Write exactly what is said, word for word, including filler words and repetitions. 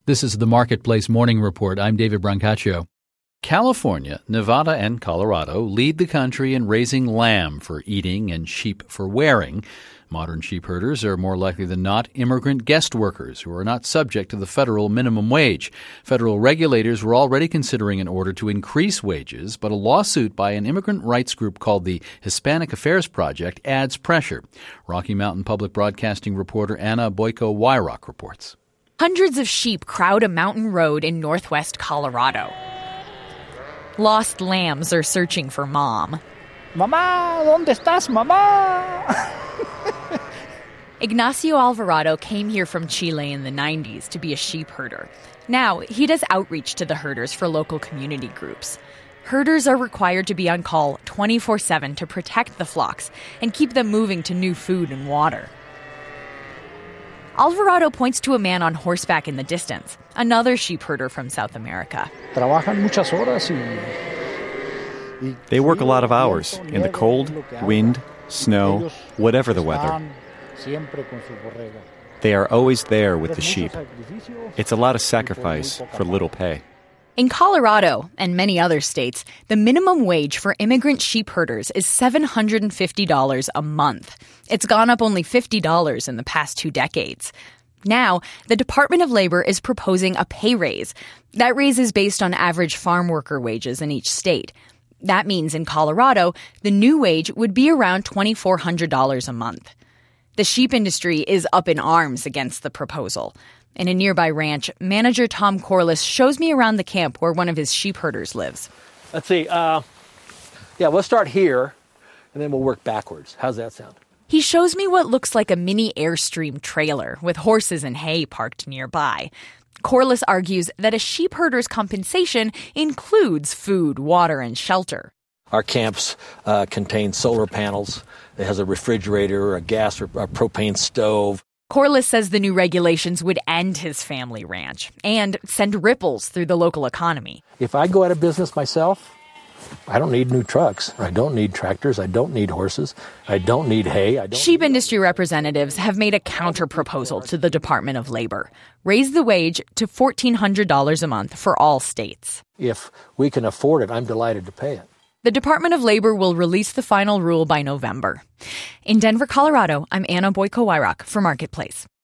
This is the Marketplace Morning Report. I'm David Brancaccio. California, Nevada, and Colorado lead the country in raising lamb for eating and sheep for wearing. Modern sheep herders are more likely than not immigrant guest workers who are not subject to the federal minimum wage. Federal regulators were already considering an order to increase wages, but a lawsuit by an immigrant rights group called the Hispanic Affairs Project adds pressure. Rocky Mountain Public Broadcasting reporter Anna Boyko-Wyrock reports. Hundreds of sheep crowd a mountain road in northwest Colorado. Lost lambs are searching for mom. Mamá, ¿dónde estás, mamá? Ignacio Alvarado came here from Chile in the nineties to be a sheep herder. Now, he does outreach to the herders for local community groups. Herders are required to be on call twenty-four seven to protect the flocks and keep them moving to new food and water. Alvarado points to a man on horseback in the distance, another sheep herder from South America. They work a lot of hours in the cold, wind, snow, whatever the weather. They are always there with the sheep. It's a lot of sacrifice for little pay. In Colorado and many other states, the minimum wage for immigrant sheep herders is seven hundred fifty dollars a month. It's gone up only fifty dollars in the past two decades. Now, the Department of Labor is proposing a pay raise. That raise is based on average farm worker wages in each state. That means in Colorado, the new wage would be around twenty-four hundred dollars a month. The sheep industry is up in arms against the proposal. In a nearby ranch, manager Tom Corliss shows me around the camp where one of his sheep herders lives. Let's see. Uh, yeah, we'll start here, and then we'll work backwards. How's that sound? He shows me what looks like a mini Airstream trailer with horses and hay parked nearby. Corliss argues that a sheep herder's compensation includes food, water, and shelter. Our camps uh, contain solar panels. It has a refrigerator, a gas or a propane stove. Corliss says the new regulations would end his family ranch and send ripples through the local economy. If I go out of business myself, I don't need new trucks. I don't need tractors. I don't need horses. I don't need hay. I don't Sheep need... industry representatives have made a counter-proposal to the Department of Labor. Raise the wage to fourteen hundred dollars a month for all states. If we can afford it, I'm delighted to pay it. The Department of Labor will release the final rule by November. In Denver, Colorado, I'm Anna Boyko-Wyrock for Marketplace.